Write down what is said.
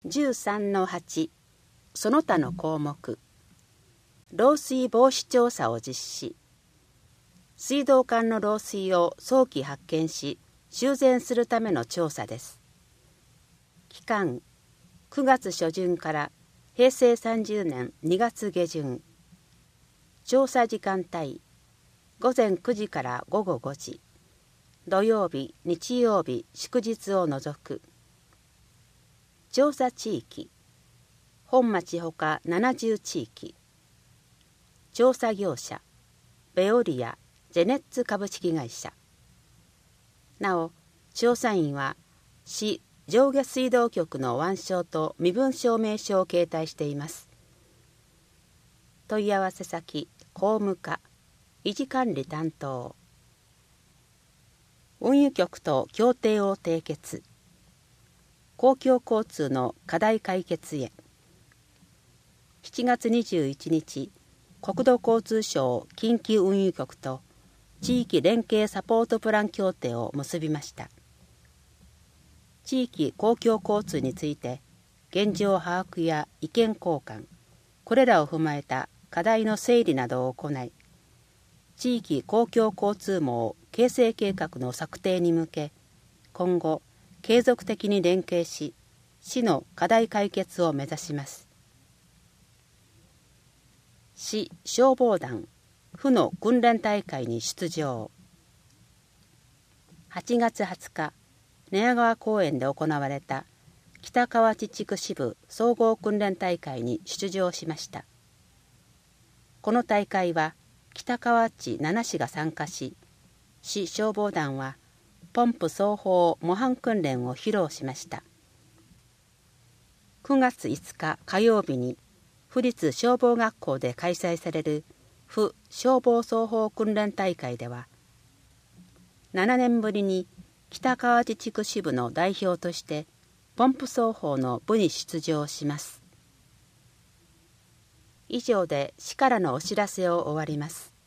13-8 その他の項目。漏水防止調査を実施。水道管の漏水を早期発見し修繕するための調査です。期間9月初旬から平成30年2月下旬。調査時間帯午前9時から午後5時。土曜日、日曜日、祝日を除く。調査地域本町ほか70地域。調査業者ベオリア・ジェネッツ株式会社。なお調査員は市上下水道局の腕章と身分証明書を携帯しています。問い合わせ先公務課維持管理担当。運輸局と協定を締結。公共交通の課題解決へ。7月21日国土交通省近畿運輸局と地域連携サポートプラン協定を結びました。地域公共交通について現状把握や意見交換、これらを踏まえた課題の整理などを行い、地域公共交通網形成計画の策定に向け、今後継続的に連携し、市の課題解決を目指します。市消防団府の訓練大会に出場。8月20日、寝屋川公園で行われた北河内地区支部総合訓練大会に出場しました。この大会は北河内7市が参加し、市消防団はポンプ双方模範訓練を披露しました。9月5日火曜日に府立消防学校で開催される府消防双方訓練大会では、7年ぶりに北河内地区支部の代表としてポンプ双方の部に出場します。以上で市からのお知らせを終わります。